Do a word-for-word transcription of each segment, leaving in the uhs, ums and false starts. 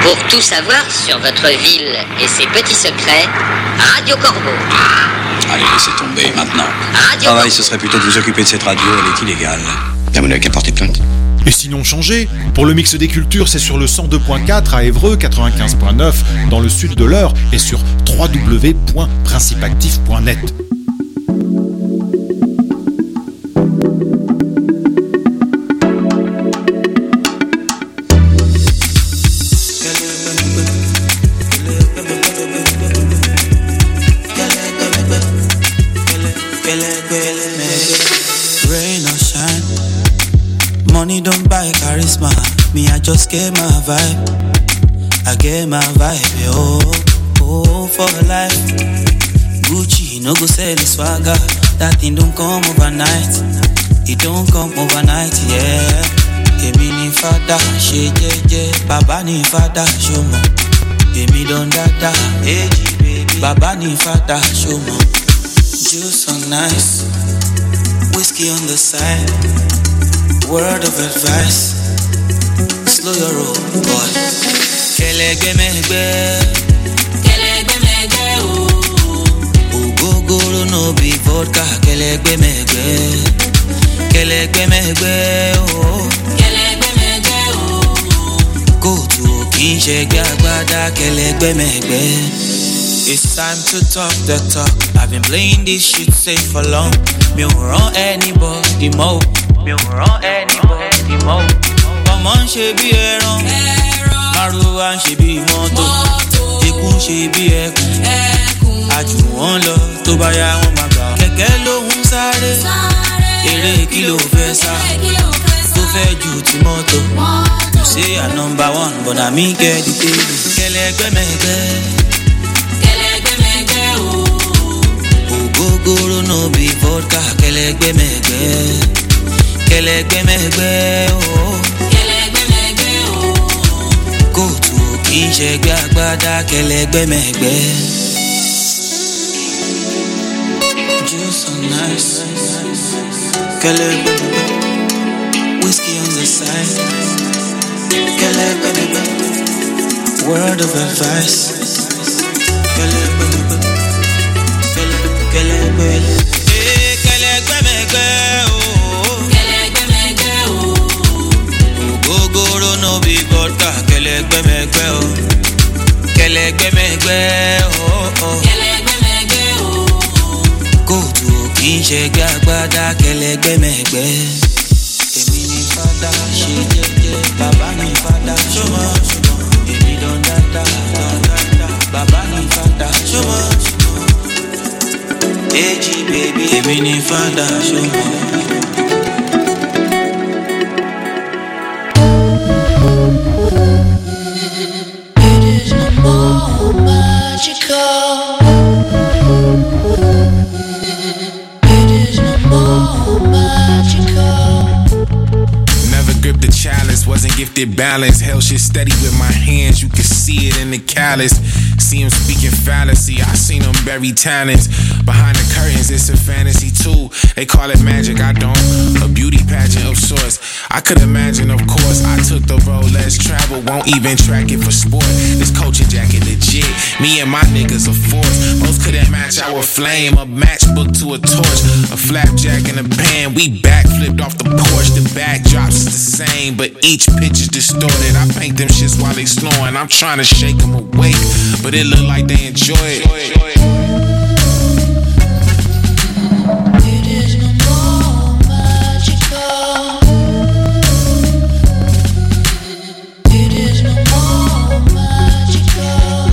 Pour tout savoir sur votre ville et ses petits secrets, Radio Corbeau. Allez, laissez tomber maintenant. Radio Travail, Corbeau. ce serait plutôt de vous occuper de cette radio, elle est illégale. Là, vous n'avez qu'à porter plainte. Et sinon changez. Pour le mix des cultures, c'est sur le cent deux point quatre à Évreux, quatre-vingt-quinze point neuf dans le sud de l'Eure et sur w w w point principactif point net. Rain or shine, money don't buy charisma. Me, I just get my vibe. I get my vibe, oh, oh, for life. Gucci, no go sell the swagger. That thing don't come overnight. It don't come overnight, yeah. Èmi ni fada, ṣe jẹ́jẹ́. Baba ni fada, show mo. Èmi don dada, eji baby. Baba ni fada, show mo. Juice on nice, whiskey on the side. Word of advice, slow your roll, boy. Kẹlẹgbẹmẹgbẹ, kẹlẹgbẹmẹgbẹ o. Ogogoro no be vodka, kẹlẹgbẹmẹgbẹ, kẹlẹgbẹmẹgbẹ o. Kẹlẹgbẹmẹgbẹ o. Kóòtù kì í ṣẹgbẹ́ agbádá, kẹlẹgbẹmẹgbẹ. It's time to talk the talk. I've been playing this shit safe for long. Mi ò rán anybody mọ́. Mi ò rán anybody mọ́. Ọmọ ń ṣe bí ẹran. Márùwá ń ṣe bí mọ́tò. Ikú ń ṣe bí ẹkùn. Àjù wọn lọ tó bá yá wọn máa gbà. Kẹ̀kẹ́ ló ń sáré. Eré kí ló fẹ́ sá. Tó fẹ́ ju ti mọ́tò. You say I'm number one but na me get the table. Kẹlẹgbẹmẹgbẹ. Ogogoro no be vodka, kẹlẹgbẹmẹgbẹ, kẹlẹgbẹmẹgbẹ o, kẹlẹgbẹmẹgbẹ o. Kóòtù kì í ṣẹgbẹ́ agbádá, kẹlẹgbẹmẹgbẹ. Juice on nice, kẹlẹgbẹmẹgbẹ. Whiskey on the side, kẹlẹgbẹmẹgbẹ. Word of advice, kẹlẹgbẹmẹgbẹ. Kẹlẹgbẹmẹgbẹ, eh, kẹlẹgbẹmẹgbẹ o. Kẹlẹgbẹmẹgbẹ o. Ogogoro no be vodka, kẹlẹgbẹmẹgbẹ o. Kẹlẹgbẹmẹgbẹ o. Kẹlẹgbẹmẹgbẹ o. Kóòtù kì í ṣẹgbẹ́ agbádá, kẹlẹgbẹmẹgbẹ. Èmi ni fada, ṣe jẹ́jẹ́. Bàbá ni fada, ṣọmọ ṣọmọ. Èmi don dada, don dada. Bàbá ni fada, ṣọmọ ṣọmọ. Eji baby, èmi ni fada, show me. It is no more magical. It is no more magical. Never gripped the chalice, wasn't gifted balance. Held shit steady with my hands, you could see it in the callus. See him speaking fallacy, I seen him bury talents. Behind the curtains, it's a fantasy too. They call it magic, I don't. A beauty pageant of sorts. I could imagine, of course, I took the road less traveled. Won't even track it for sport. This coaching jacket legit. Me and my niggas a force. Most couldn't match our flame. A matchbook to a torch. A flapjack in a pan. We backflipped off the porch. The backdrops is the same, but each pitch is distorted. I paint them shits while they snoring. I'm trying to shake them awake, but it look like they enjoy it. It is no more magical. It is no more magical.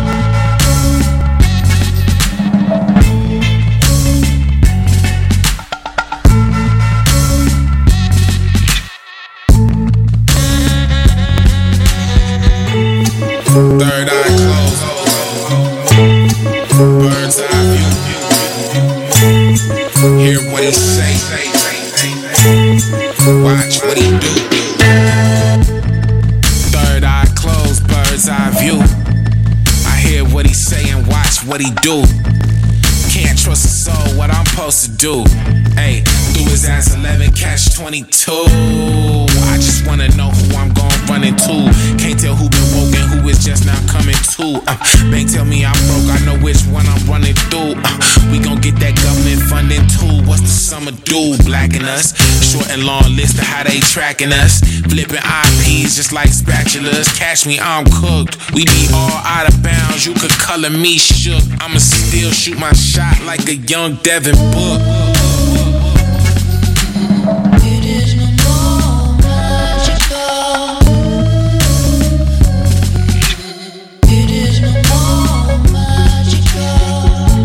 Third eye closed. Bird's eye view. Hear what he say. Watch what he do. Third eye closed, bird's eye view. I hear what he say and watch what he do. Can't trust a soul, what I'm supposed to do. Hey, through his ass eleven, catch twenty-two. I just wanna know who I'm gon' running to. Can't tell who been woke and who is just now coming to. Uh, bank tell me I'm broke, I know which one I'm running through. Uh, we gon' get that government funding too. What's the summer do? Blacking us. Short and long list of how they tracking us. Flipping I Ps just like spatulas. Catch me, I'm cooked. We be all out of bounds. You could color me shook. I'ma still shoot my shot like a young Devin Book. It is no more magical. It is no more magical.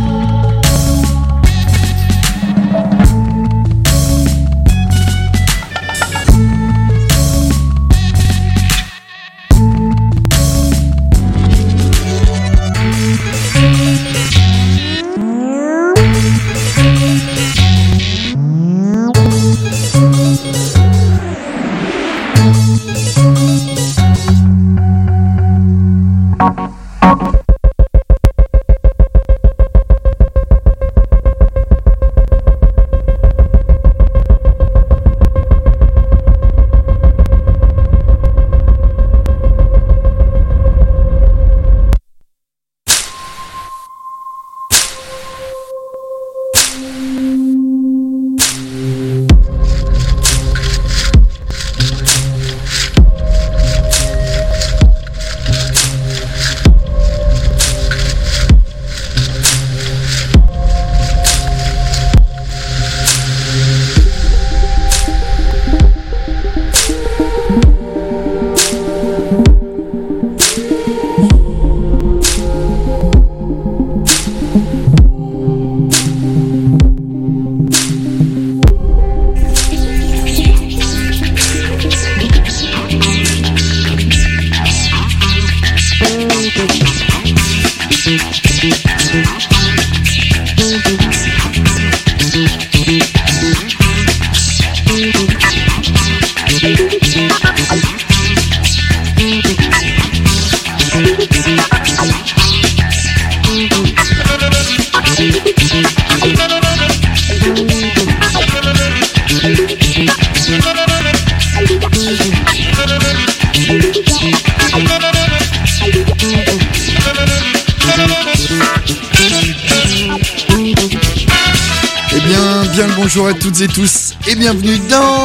Bonjour à toutes et tous et bienvenue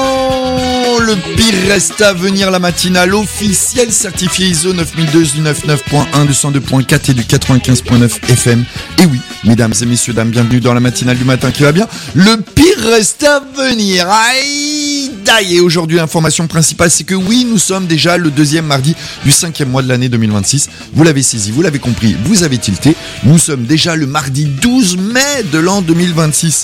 dans le pire reste à venir, la matinale officielle certifiée I S O neuf mille deux, du quatre-vingt-neuf point un, du cent deux point quatre et du quatre-vingt-quinze point neuf F M. Et oui, mesdames et messieurs, dames, bienvenue dans la matinale du matin qui va bien. Le pire reste à venir. Aïe, d'aïe. Et aujourd'hui, l'information principale, c'est que oui, nous sommes déjà le deuxième mardi du cinquième mois de l'année deux mille vingt-six. Vous l'avez saisi, vous l'avez compris, vous avez tilté. Nous sommes déjà le mardi douze mai de l'an deux mille vingt-six.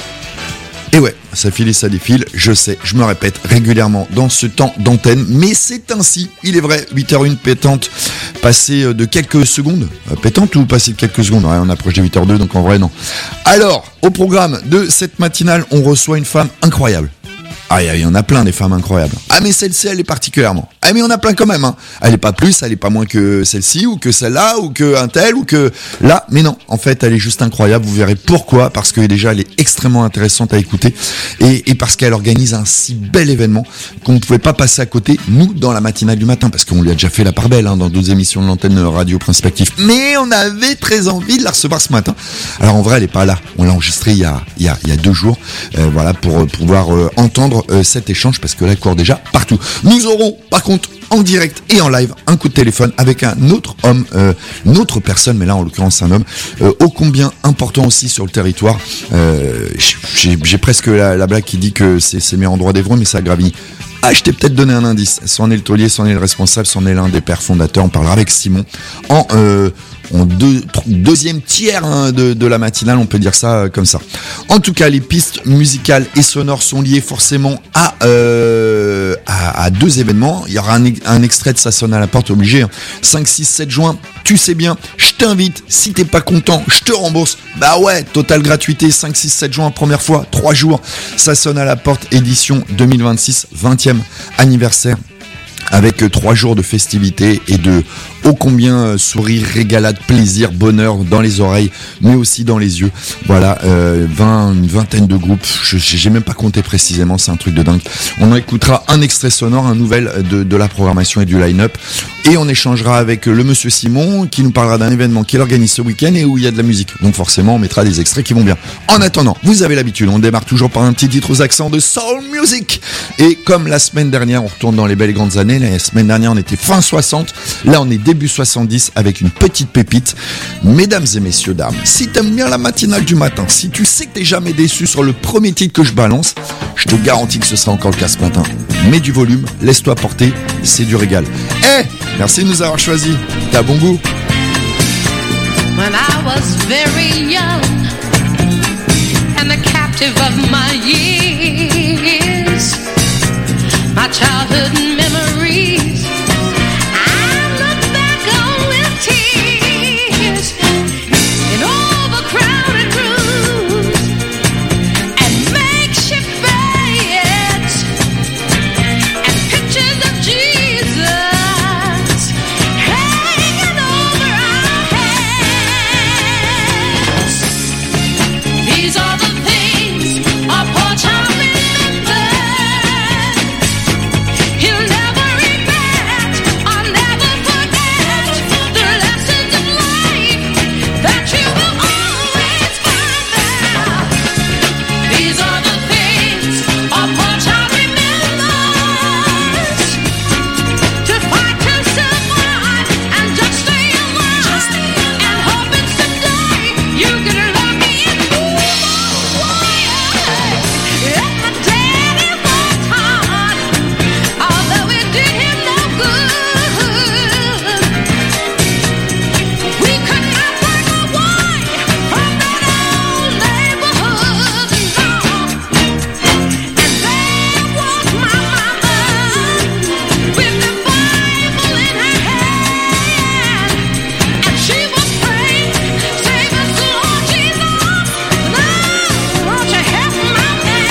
Et ouais, ça file et ça défile, je sais, je me répète régulièrement dans ce temps d'antenne, mais c'est ainsi, il est vrai, huit heures une pétante, passé de quelques secondes, pétante ou passé de quelques secondes, ouais, on approche des huit heures deux, donc en vrai non. Alors, au programme de cette matinale, on reçoit une femme incroyable. Ah, il y en a plein des femmes incroyables. Ah, mais celle-ci, elle est particulièrement. Ah, mais on a plein quand même, hein. Elle est pas plus, elle est pas moins que celle-ci, ou que celle-là, ou que un tel, ou que là. Mais non, en fait, elle est juste incroyable. Vous verrez pourquoi. Parce que déjà, elle est extrêmement intéressante à écouter. Et, et parce qu'elle organise un si bel événement qu'on ne pouvait pas passer à côté, nous, dans la matinale du matin. Parce qu'on lui a déjà fait la part belle, hein, dans d'autres émissions de l'antenne Radio Principe Actif. Mais on avait très envie de la recevoir ce matin. Alors, en vrai, elle est pas là. On l'a enregistrée il y a, il y a, il y a deux jours. Euh, voilà, pour, pour pouvoir euh, entendre Euh, cet échange parce que là, elle court déjà partout. Nous aurons par contre en direct et en live un coup de téléphone avec un autre homme, euh, une autre personne, mais là en l'occurrence un homme, euh, ô combien important aussi sur le territoire. Euh, j'ai, j'ai presque la, la blague qui dit que c'est, c'est mis en droit d'Évreux, mais ça gravit. Ah, je t'ai peut-être donné un indice. C'en est le taulier, c'en est le responsable, c'en est l'un des pères fondateurs. On parlera avec Simon en, euh, en deux, deuxième tiers hein, de, de la matinale, on peut dire ça euh, comme ça. En tout cas, les pistes musicales et sonores sont liées forcément à, euh, à, à deux événements. Il y aura un, un extrait de Ça sonne à la porte obligé. Hein. cinq, six, sept juin, tu sais bien, je t'invite. Si t'es pas content, je te rembourse. Bah ouais, totale gratuité, cinq, six, sept juin, première fois, trois jours. Ça sonne à la porte, édition deux mille vingt-six, vingtième anniversaire. avec trois jours de festivités et de ô combien sourire, régalade, plaisir, bonheur dans les oreilles, mais aussi dans les yeux. Voilà, euh, vingt, une vingtaine de groupes, je, j'ai même pas compté précisément, c'est un truc de dingue. On en écoutera un extrait sonore, un nouvel de, de la programmation et du line-up, et on échangera avec le monsieur Simon qui nous parlera d'un événement qu'il organise ce week-end et où il y a de la musique. Donc forcément, on mettra des extraits qui vont bien. En attendant, vous avez l'habitude, on démarre toujours par un petit titre aux accents de soul music. Et comme la semaine dernière, on retourne dans les belles et grandes années. La semaine dernière, on était fin soixante. Là, on est début soixante-dix avec une petite pépite. Mesdames et messieurs, dames, si t'aimes bien la matinale du matin, si tu sais que t'es jamais déçu sur le premier titre que je balance, je te garantis que ce sera encore le cas ce matin. Mets du volume, laisse-toi porter, c'est du régal. Eh, hey, merci de nous avoir choisis. T'as bon goût. When I was very young and the captive of my years, my childhood memories, I look back on with tears in overcrowded rooms and makeshift beds and pictures of Jesus hanging over our heads. These are the things a poor child remembers. He'll never regret or never forget the lessons of life that you will always find there. These are the things a poor child remembers. To fight to survive and just stay alive and hope it's the day you get lucky and move away. Let my daddy was hard, although it did him no good. We could not run away from that old neighborhood, no. And there was my mama with the Bible in her hand, and she was praying, "Save us, Lord Jesus, now won't you help my man?"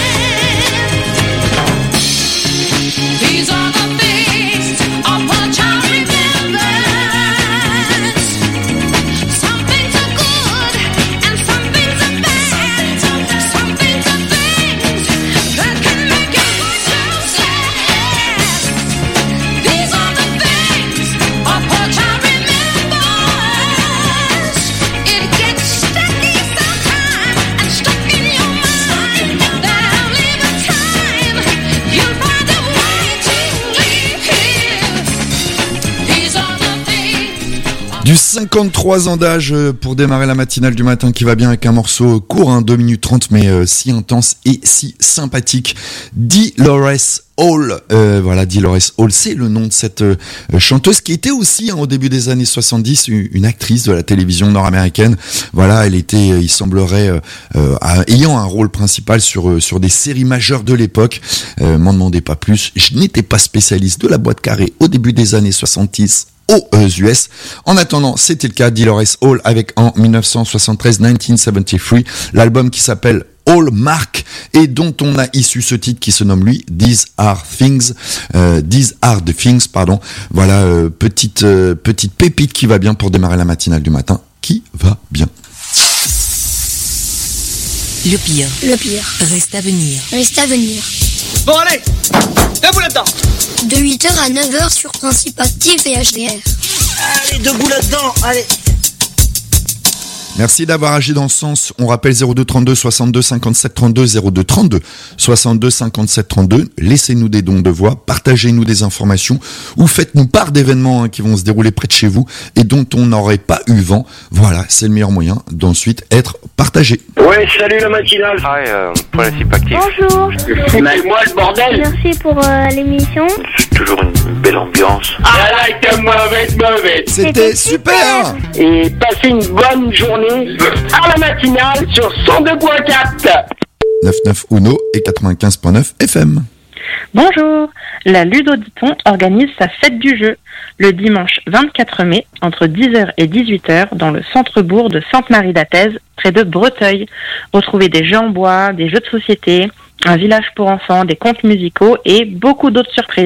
These are the things a poor child remembers. Some things are good and some things are bad. Some things are things that can make you look so sad. These are the things a poor child remembers. It gets sticky sometimes and stuck in your mind. There'll leave a time you'll find a way to live here. These are the things. Du cinquante-trois ans d'âge euh, pour démarrer la matinale du matin qui va bien avec un morceau court, hein, deux minutes trente, mais euh, si intense et si sympathique. Dolores Hall, euh, voilà, Dolores Hall, c'est le nom de cette euh, chanteuse qui était aussi, hein, au début des années soixante-dix, une, une actrice de la télévision nord-américaine. Voilà, elle était, euh, il semblerait, euh, euh, ayant un rôle principal sur euh, sur des séries majeures de l'époque. Euh, m'en demandez pas plus. Je n'étais pas spécialiste de la boîte carrée au début des années soixante-dix. Aux U S. En attendant, c'était le cas Dolores Hall avec en dix-neuf cent soixante-treize, dix-neuf seventy-three, l'album qui s'appelle Hallmark et dont on a issu ce titre qui se nomme lui These Are Things, euh, These Are the Things, pardon. Voilà, euh, petite euh, petite pépite qui va bien pour démarrer la matinale du matin, qui va bien. Le pire Le pire reste à venir. reste à venir. Bon allez, debout là-dedans. De huit heures à neuf heures sur Principe Actif et H D R. Allez, debout là-dedans, allez. Merci d'avoir agi dans ce sens. On rappelle zéro deux trente-deux soixante-deux cinquante-sept trente-deux, zéro deux trente-deux soixante-deux cinquante-sept trente-deux. Laissez-nous des dons de voix, partagez-nous des informations ou faites-nous part d'événements, hein, qui vont se dérouler près de chez vous et dont on n'aurait pas eu vent. Voilà, c'est le meilleur moyen d'ensuite être partagé. Ouais, salut la matinale. Hi, euh, Principe Actif. Bonjour. C'est moi le bordel. Merci pour euh, l'émission. C'est toujours une belle ambiance. Ah là, t'es mauvaise, mauvaise. C'était super. Et passez une bonne journée à la matinale sur cent deux point quatre. quatre-vingt-neuf Uno et quatre-vingt-quinze point neuf F M. Bonjour, la Ludoditon organise sa fête du jeu le dimanche vingt-quatre mai entre dix heures et dix-huit heures dans le centre-bourg de Sainte-Marie-d'Athèse, près de Breteuil. Retrouvez des jeux en bois, des jeux de société, un village pour enfants, des contes musicaux et beaucoup d'autres surprises.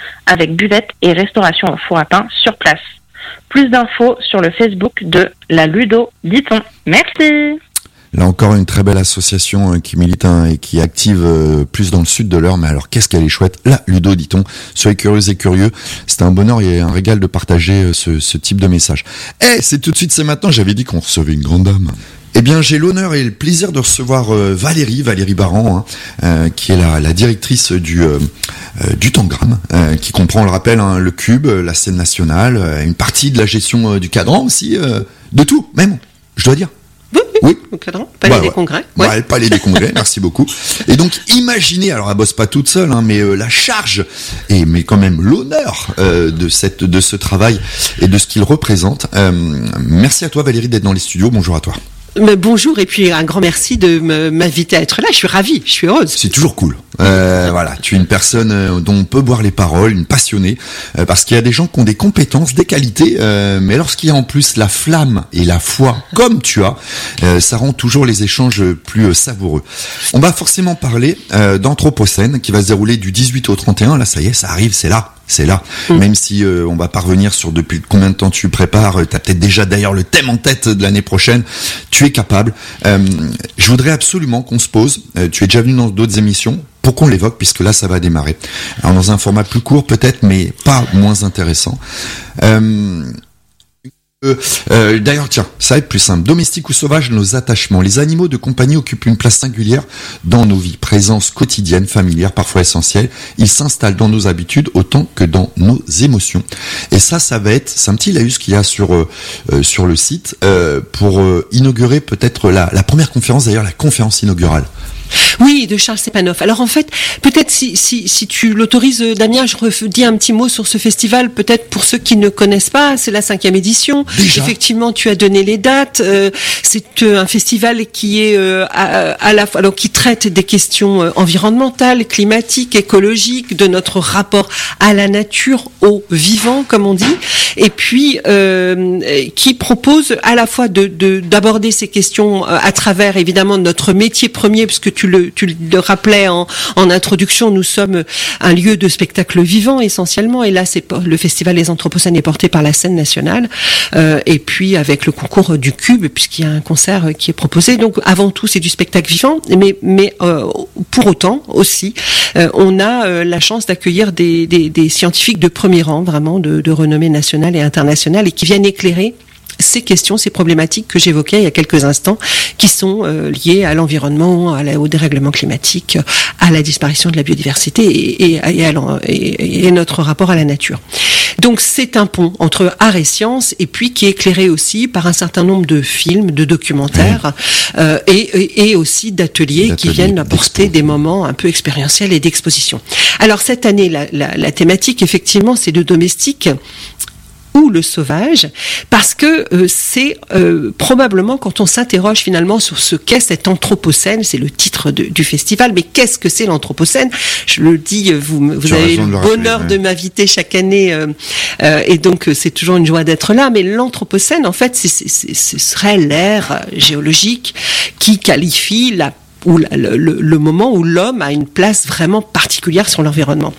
avec buvette et restauration au four à pain sur place. Plus d'infos sur le Facebook de la Ludo, dit-on. Merci. Là encore, une très belle association euh, qui milite hein, et qui est active euh, plus dans le sud de l'Eure. Mais alors, qu'est-ce qu'elle est chouette, la Ludo, dit-on. Soyez curieux et curieux. C'est un bonheur et un régal de partager euh, ce, ce type de message. Eh, c'est tout de suite, c'est maintenant. J'avais dit qu'on recevait une grande dame. Eh bien, j'ai l'honneur et le plaisir de recevoir euh, Valérie, Valérie Baran, hein, euh, qui est la, la directrice du euh, euh, du Tangram, euh, qui comprend, on le rappelle, hein, le Cube, la scène nationale, euh, une partie de la gestion euh, du cadran aussi, euh, de tout, même, je dois dire. Oui, oui. Au cadran, palais ouais, des ouais. congrès. Ouais, ouais le palais des congrès, merci beaucoup. Et donc, imaginez, alors elle bosse pas toute seule, hein, mais euh, la charge, et mais quand même l'honneur euh, de cette de ce travail et de ce qu'il représente. Euh, merci à toi Valérie d'être dans les studios, bonjour à toi. Mais bonjour et puis un grand merci de me, m'inviter à être là. Je suis ravie, je suis heureuse. C'est toujours cool. Euh, voilà, tu es une personne euh, dont on peut boire les paroles, une passionnée, euh, parce qu'il y a des gens qui ont des compétences, des qualités, euh, mais lorsqu'il y a en plus la flamme et la foi, comme tu as, euh, ça rend toujours les échanges plus euh, savoureux. On va forcément parler euh, d'Anthropocène qui va se dérouler du dix-huit au trente et un. Là, ça y est, ça arrive, c'est là. C'est là. Mmh. Même si euh, on va pas revenir sur depuis combien de temps tu prépares, euh, tu as peut-être déjà d'ailleurs le thème en tête de l'année prochaine, tu es capable. Euh, je voudrais absolument qu'on se pose, euh, tu es déjà venu dans d'autres émissions, pour qu'on l'évoque, puisque là ça va démarrer. Alors dans un format plus court peut-être, mais pas moins intéressant. Euh, Euh, euh, d'ailleurs, tiens, ça va être plus simple. Domestique ou sauvage, nos attachements. Les animaux de compagnie occupent une place singulière dans nos vies. Présence quotidienne, familière, parfois essentielle. Ils s'installent dans nos habitudes autant que dans nos émotions. Et ça, ça va être, c'est un petit laïus qu'il y a sur euh, euh, sur le site euh, pour euh, inaugurer peut-être la, la première conférence, d'ailleurs la conférence inaugurale. Oui, de Charles Stepanov. Alors en fait, peut-être si, si, si tu l'autorises, Damien, je redis un petit mot sur ce festival, peut-être pour ceux qui ne connaissent pas, c'est la cinquième édition. Déjà Effectivement, tu as donné les dates. Euh, c'est euh, un festival qui est euh, à, à la fois, alors qui traite des questions euh, environnementales, climatiques, écologiques, de notre rapport à la nature, au vivant, comme on dit, et puis euh, qui propose à la fois de, de d'aborder ces questions euh, à travers évidemment notre métier premier, puisque tu le tu le rappelais en, en introduction, nous sommes un lieu de spectacle vivant essentiellement, et là c'est le festival Les Anthropocènes est porté par la scène nationale, euh, et puis avec le concours du Cube, puisqu'il y a un concert qui est proposé. Donc avant tout c'est du spectacle vivant, mais mais euh, pour autant aussi euh, on a euh, la chance d'accueillir des, des des scientifiques de premier rang, vraiment de, de renommée nationale et internationale, et qui viennent éclairer ces questions, ces problématiques que j'évoquais il y a quelques instants, qui sont euh, liées à l'environnement, à la, au dérèglement climatique, à la disparition de la biodiversité et, et, et, à, et, et notre rapport à la nature. Donc c'est un pont entre art et science, et puis qui est éclairé aussi par un certain nombre de films, de documentaires, mmh. euh, et, et, et aussi d'ateliers, d'ateliers qui viennent apporter des moments un peu expérientiels et d'exposition. Alors cette année, la, la, la thématique, effectivement, c'est de domestique ou le sauvage, parce que euh, c'est euh, probablement, quand on s'interroge finalement sur ce qu'est cet Anthropocène, c'est le titre de, du festival, mais qu'est-ce que c'est l'Anthropocène ? Je le dis, vous, vous avez le bonheur rappeler, de ouais. m'inviter chaque année, euh, euh, et donc c'est toujours une joie d'être là, mais l'Anthropocène, en fait, c'est, c'est, c'est, ce serait l'ère géologique qui qualifie la, ou la, le, le moment où l'homme a une place vraiment particulière sur l'environnement.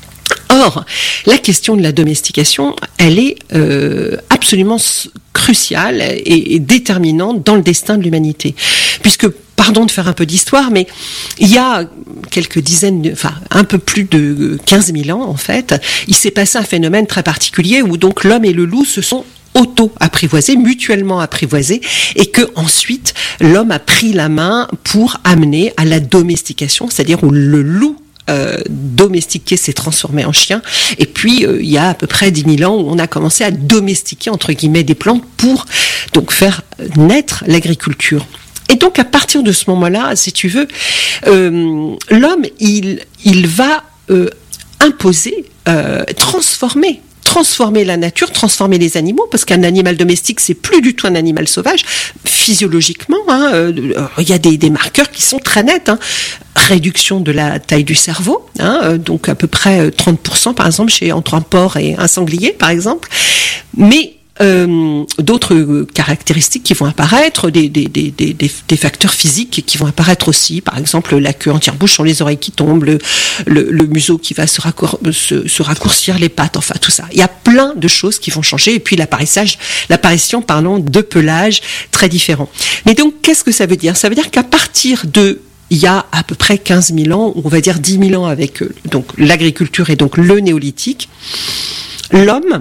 Or, la question de la domestication, elle est euh, absolument cruciale et, et déterminante dans le destin de l'humanité. Puisque, pardon de faire un peu d'histoire, mais il y a quelques dizaines, de, enfin un peu plus de quinze mille ans en fait, il s'est passé un phénomène très particulier où donc l'homme et le loup se sont auto-apprivoisés, mutuellement apprivoisés, et que ensuite l'homme a pris la main pour amener à la domestication, c'est-à-dire où le loup Euh, domestiqué s'est transformé en chien, et puis euh, il y a à peu près dix mille ans où on a commencé à domestiquer entre guillemets des plantes pour donc faire naître l'agriculture. Et donc à partir de ce moment-là, si tu veux, euh, l'homme il il va euh, imposer, euh, transformer transformer la nature, transformer les animaux, parce qu'un animal domestique, c'est plus du tout un animal sauvage. Physiologiquement, hein, euh, il y a des, des marqueurs qui sont très nets. Hein. Réduction de la taille du cerveau, hein, euh, donc à peu près trente pour cent par exemple chez entre un porc et un sanglier par exemple. Mais euh, d'autres caractéristiques qui vont apparaître, des, des, des, des, des facteurs physiques qui vont apparaître aussi, par exemple la queue en tire-bouche, sur les oreilles qui tombent, le, le, le museau qui va se, raccour, se, se raccourcir, les pattes, enfin tout ça. Il y a plein de choses qui vont changer, et puis l'apparition, l'apparition pardon, de pelages très différents. Mais donc, qu'est-ce que ça veut dire ? Ça veut dire qu'à partir de il y a à peu près quinze mille ans, on va dire dix mille ans avec euh, donc l'agriculture et donc le néolithique, l'homme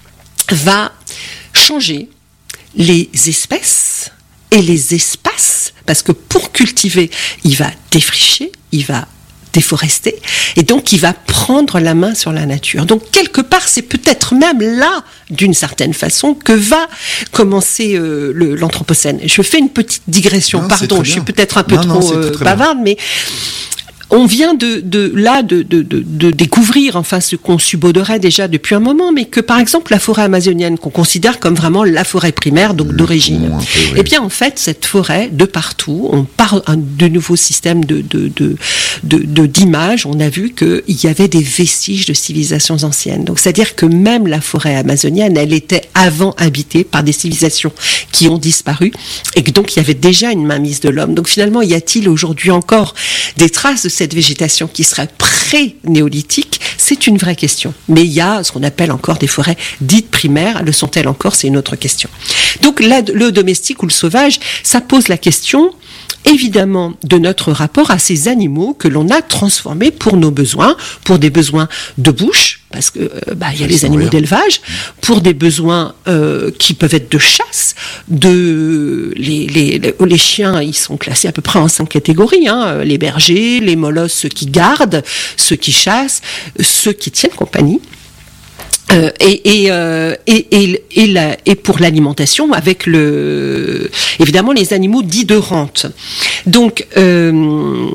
va changer les espèces et les espaces, parce que pour cultiver, il va défricher, il va déforester, et donc il va prendre la main sur la nature. Donc quelque part, c'est peut-être même là, d'une certaine façon, que va commencer euh, le, l'Anthropocène. Je fais une petite digression, non, pardon, je suis peut-être un peu non, trop non, euh, bavarde, mais on vient de, de là de, de, de, de découvrir, enfin, ce qu'on subodorait déjà depuis un moment, mais que par exemple la forêt amazonienne, qu'on considère comme vraiment la forêt primaire, donc le d'origine, peu, oui. Eh bien en fait cette forêt, de partout, on parle de nouveaux systèmes de, de, de, de, de d'images, on a vu qu'il y avait des vestiges de civilisations anciennes. Donc c'est-à-dire que même la forêt amazonienne, elle était avant habitée par des civilisations qui ont disparu, et que donc il y avait déjà une mainmise de l'homme. Donc finalement, y a-t-il aujourd'hui encore des traces de cette végétation qui serait pré-néolithique? C'est une vraie question. Mais il y a ce qu'on appelle encore des forêts dites primaires. Le sont-elles encore? C'est une autre question. Donc là, le domestique ou le sauvage, ça pose la question, évidemment, de notre rapport à ces animaux que l'on a transformés pour nos besoins, pour des besoins de bouche, parce que euh, bah, il y a les animaux rien. d'élevage, pour des besoins euh, qui peuvent être de chasse, de les, les, les, les chiens, ils sont classés à peu près en cinq catégories, hein, les bergers, les molosses, ceux qui gardent, ceux qui chassent, ceux qui tiennent compagnie. Euh, et, et, euh, et, et, et, la, et pour l'alimentation, avec le, évidemment les animaux dits de rente. Donc, euh,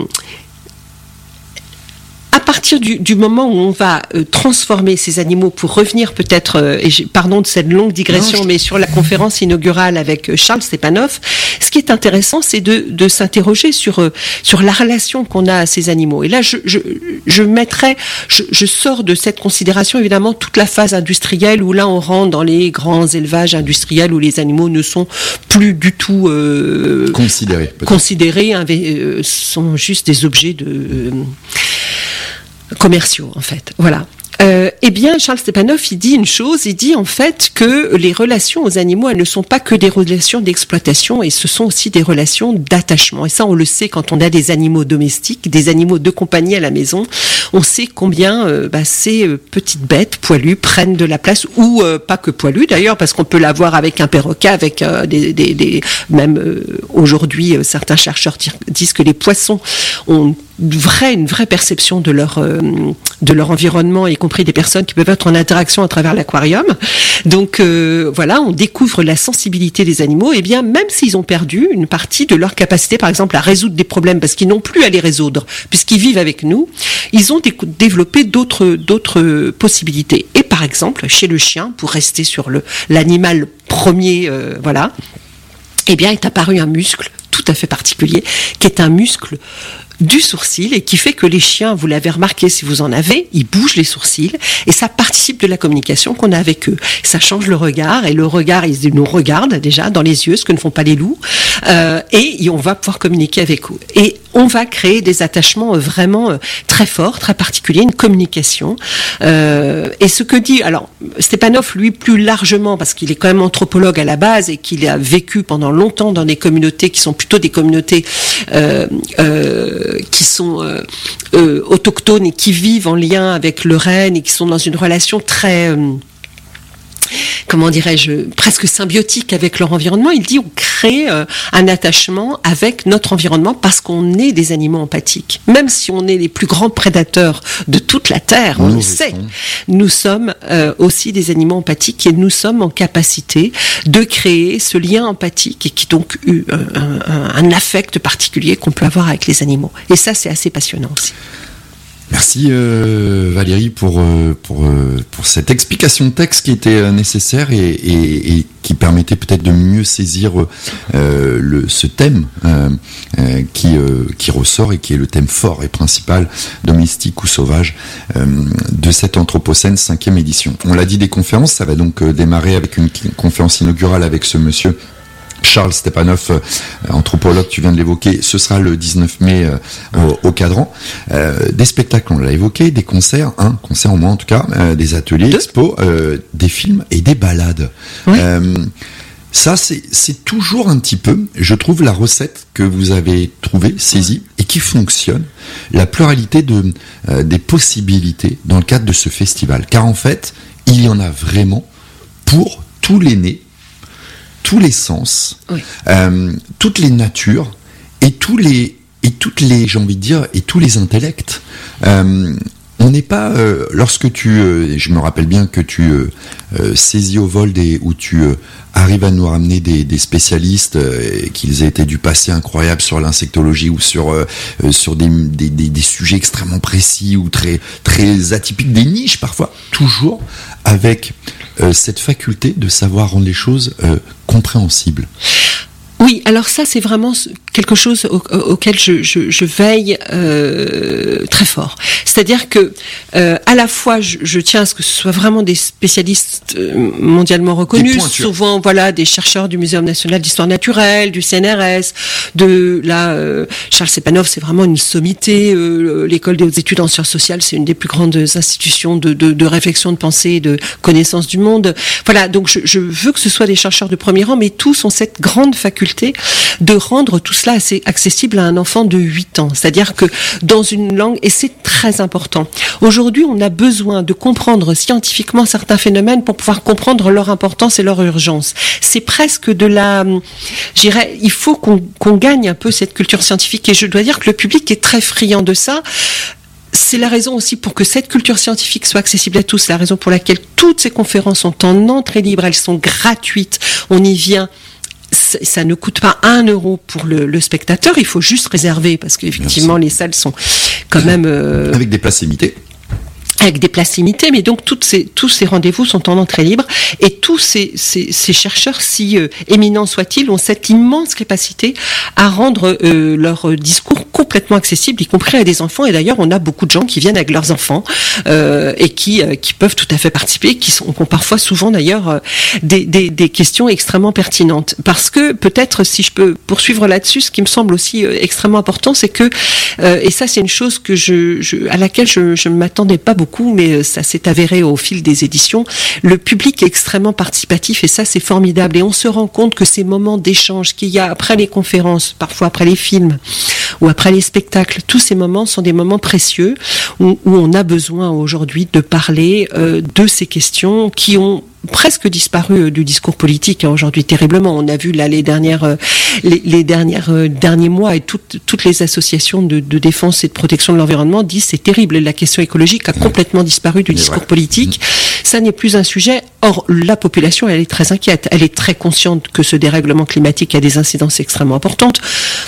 à partir du, du moment où on va euh, transformer ces animaux, pour revenir peut-être, euh, et j'ai, pardon de cette longue digression, non, je... mais sur la conférence inaugurale avec euh, Charles Stepanov, ce qui est intéressant, c'est de, de s'interroger sur euh, sur la relation qu'on a à ces animaux. Et là, je je, je mettrais, je, je sors de cette considération évidemment toute la phase industrielle, où là on rentre dans les grands élevages industriels où les animaux ne sont plus du tout euh, considérés, peut-être. considérés, euh, sont juste des objets de euh, commerciaux, en fait. Voilà. Euh, eh bien, Charles Stepanov, il dit une chose, il dit en fait que les relations aux animaux, elles ne sont pas que des relations d'exploitation, et ce sont aussi des relations d'attachement. Et ça, on le sait quand on a des animaux domestiques, des animaux de compagnie à la maison. On sait combien euh, bah, ces euh, petites bêtes poilues prennent de la place, ou euh, pas que poilues d'ailleurs, parce qu'on peut l'avoir avec un perroquet, avec euh, des, des, des, même euh, aujourd'hui, euh, certains chercheurs disent que les poissons ont une vraie, une vraie perception de leur, euh, de leur environnement, y compris des personnes qui peuvent être en interaction à travers l'aquarium. Donc euh, voilà, on découvre la sensibilité des animaux, et bien même s'ils ont perdu une partie de leur capacité, par exemple, à résoudre des problèmes, parce qu'ils n'ont plus à les résoudre, puisqu'ils vivent avec nous, ils ont dé- développé d'autres, d'autres possibilités. Et par exemple, chez le chien, pour rester sur le, l'animal premier, euh, voilà, eh bien est apparu un muscle tout à fait particulier, qui est un muscle du sourcil, et qui fait que les chiens, vous l'avez remarqué si vous en avez, ils bougent les sourcils, et ça participe de la communication qu'on a avec eux. Ça change le regard, et le regard, ils nous regardent déjà dans les yeux, ce que ne font pas les loups, euh, et on va pouvoir communiquer avec eux. Et on va créer des attachements vraiment très forts, très particuliers, une communication. Euh, et ce que dit, alors, Stepanov, lui, plus largement, parce qu'il est quand même anthropologue à la base, et qu'il a vécu pendant longtemps dans des communautés qui sont plutôt des communautés euh, euh, qui sont euh, euh, autochtones et qui vivent en lien avec le renne, et qui sont dans une relation très... Euh, comment dirais-je, presque symbiotique avec leur environnement. Il dit on crée euh, un attachement avec notre environnement parce qu'on est des animaux empathiques. Même si on est les plus grands prédateurs de toute la Terre, on le sait, nous sommes euh, aussi des animaux empathiques, et nous sommes en capacité de créer ce lien empathique, et qui donc eu euh, un, un, un affect particulier qu'on peut avoir avec les animaux. Et ça, c'est assez passionnant aussi. Merci euh, Valérie pour euh, pour euh, pour cette explication de texte qui était euh, nécessaire et, et, et qui permettait peut-être de mieux saisir euh, le ce thème euh, euh, qui euh, qui ressort et qui est le thème fort et principal, domestique ou sauvage, euh, de cette Anthropocène cinquième édition. On l'a dit, des conférences, ça va donc euh, démarrer avec une conférence inaugurale avec ce monsieur Charles Stepanov, euh, anthropologue, tu viens de l'évoquer. Ce sera le dix-neuf mai euh, au, au Cadran. Euh, des spectacles, on l'a évoqué, des concerts, un concert au moins en tout cas, euh, des ateliers, expos, euh, des films et des balades. Oui. Euh, ça, c'est, c'est toujours un petit peu, je trouve, la recette que vous avez trouvée, saisie, et qui fonctionne, la pluralité de, euh, des possibilités dans le cadre de ce festival. Car en fait, il y en a vraiment pour tous les nés, tous les sens, oui. euh, toutes les natures et tous les et toutes les, j'ai envie de dire, et tous les intellects. Euh, on n'est pas euh, lorsque tu, euh, je me rappelle bien que tu euh, euh, saisis au vol des, où tu euh, arrives à nous ramener des, des spécialistes, euh, qu'ils aient été du passé incroyable sur l'insectologie ou sur euh, sur des, des, des, des sujets extrêmement précis ou très très atypiques, des niches parfois, toujours avec euh, cette faculté de savoir rendre les choses euh, compréhensibles. Oui, alors ça c'est vraiment quelque chose au, auquel je, je, je veille euh, très fort. C'est-à-dire que euh, à la fois je, je tiens à ce que ce soit vraiment des spécialistes mondialement reconnus, souvent voilà des chercheurs du Muséum national d'histoire naturelle, du C N R S, de là euh, Charles Stepanov, c'est vraiment une sommité. Euh, l'école des hautes études en sciences sociales, c'est une des plus grandes institutions de, de, de réflexion, de pensée, de connaissance du monde. Voilà, donc je, je veux que ce soit des chercheurs de premier rang, mais tous ont cette grande faculté de rendre tout cela assez accessible à un enfant de huit ans. C'est-à-dire que dans une langue, et c'est très important. Aujourd'hui, on a besoin de comprendre scientifiquement certains phénomènes pour pouvoir comprendre leur importance et leur urgence. C'est presque de la, je dirais, il faut qu'on, qu'on gagne un peu cette culture scientifique, et je dois dire que le public est très friand de ça. C'est la raison aussi pour que cette culture scientifique soit accessible à tous. C'est la raison pour laquelle toutes ces conférences sont en entrée libre, elles sont gratuites. On y vient. Ça ne coûte pas un euro pour le, le spectateur, il faut juste réserver parce qu'effectivement les salles sont quand même euh... avec des places limitées. Avec des places limitées, mais donc toutes ces, tous ces rendez-vous sont en entrée libre, et tous ces, ces, ces chercheurs, si euh, éminents soient-ils, ont cette immense capacité à rendre euh, leur discours complètement accessible, y compris à des enfants. Et d'ailleurs, on a beaucoup de gens qui viennent avec leurs enfants euh, et qui, euh, qui peuvent tout à fait participer, qui, sont, qui ont parfois souvent d'ailleurs euh, des, des, des questions extrêmement pertinentes. Parce que peut-être, si je peux poursuivre là-dessus, ce qui me semble aussi euh, extrêmement important, c'est que, euh, et ça c'est une chose que je, je, à laquelle je ne m'attendais pas beaucoup, mais ça s'est avéré au fil des éditions, le public est extrêmement participatif, et ça c'est formidable. Et on se rend compte que ces moments d'échange qu'il y a après les conférences, parfois après les films ou après les spectacles, tous ces moments sont des moments précieux où, où on a besoin aujourd'hui de parler euh, de ces questions qui ont presque disparu du discours politique, hein, aujourd'hui, terriblement. On a vu là les dernières, euh, les, les dernières euh, derniers mois, et toutes toutes les associations de, de défense et de protection de l'environnement disent c'est terrible. La question écologique a complètement disparu du discours politique. Ça n'est plus un sujet. Or, la population, elle est très inquiète. Elle est très consciente que ce dérèglement climatique a des incidences extrêmement importantes.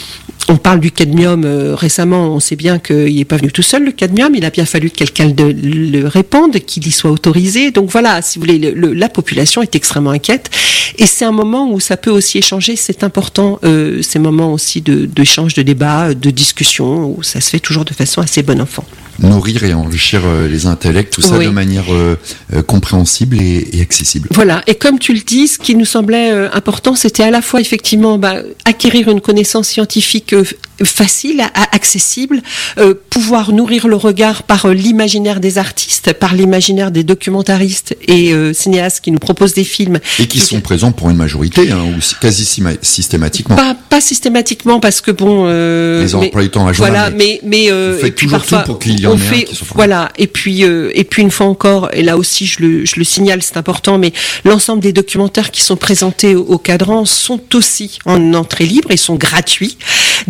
On parle du cadmium euh, récemment, on sait bien qu'il n'est pas venu tout seul, le cadmium, il a bien fallu que quelqu'un le, le répande, qu'il y soit autorisé. Donc voilà, si vous voulez, le, le, la population est extrêmement inquiète, et c'est un moment où ça peut aussi échanger, c'est important, euh, ces moments aussi de, d'échange, de débat, de discussion, où ça se fait toujours de façon assez bon enfant. Nourrir et enrichir euh, les intellects, tout ça oui. de manière euh, euh, compréhensible et, et accessible. Voilà, et comme tu le dis, ce qui nous semblait euh, important, c'était à la fois effectivement bah, acquérir une connaissance scientifique euh, facile, à, accessible, euh, pouvoir nourrir le regard par euh, l'imaginaire des artistes, par l'imaginaire des documentaristes et euh, cinéastes qui nous proposent des films. Et qui, qui sont présents pour une majorité, hein, ou quasi systématiquement. Pas, pas systématiquement, parce que bon... Euh, les emplois du temps à journal. Voilà, mais... mais euh, vous faites toujours parfois, tout pour qu'il y en on ait fait, un qui soit voilà, et puis, euh, et puis une fois encore, et là aussi je le, je le signale, c'est important, mais l'ensemble des documentaires qui sont présentés au, au Cadran sont aussi en entrée libre et sont gratuits. Donc vous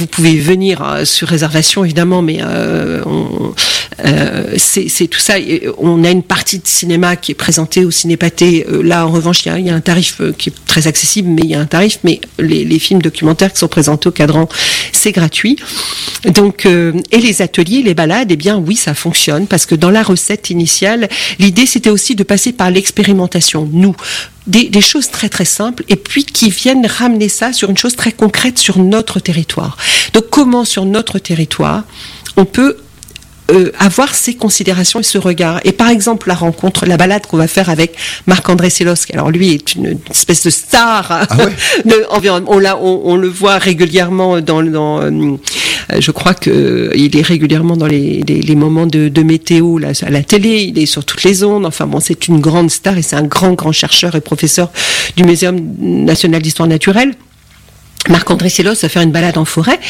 vous pouvez venir euh, sur réservation évidemment, mais euh, on, euh, c'est, c'est tout ça. Et on a une partie de cinéma qui est présentée au Ciné-Pathé. Euh, là, en revanche, il y a, il y a un tarif euh, qui est très accessible, mais il y a un tarif. Mais les, les films documentaires qui sont présentés au Cadran, c'est gratuit. Donc, euh, et les ateliers, les balades, eh bien oui, ça fonctionne parce que dans la recette initiale, l'idée c'était aussi de passer par l'expérimentation. Nous. Des, des choses très très simples et puis qui viennent ramener ça sur une chose très concrète sur notre territoire. Donc comment sur notre territoire on peut euh, avoir ces considérations et ce regard. Et par exemple la rencontre, la balade qu'on va faire avec Marc-André Sellos, qui alors lui est une, une espèce de star ah ouais. de environnement. On, l'a, on, on le voit régulièrement dans, dans euh, je crois que euh, il est régulièrement dans les, les, les moments de, de météo là, à la télé, il est sur toutes les ondes. Enfin bon, c'est une grande star et c'est un grand grand chercheur et professeur du Muséum national d'histoire naturelle. Marc-André Sellos va faire une balade en forêt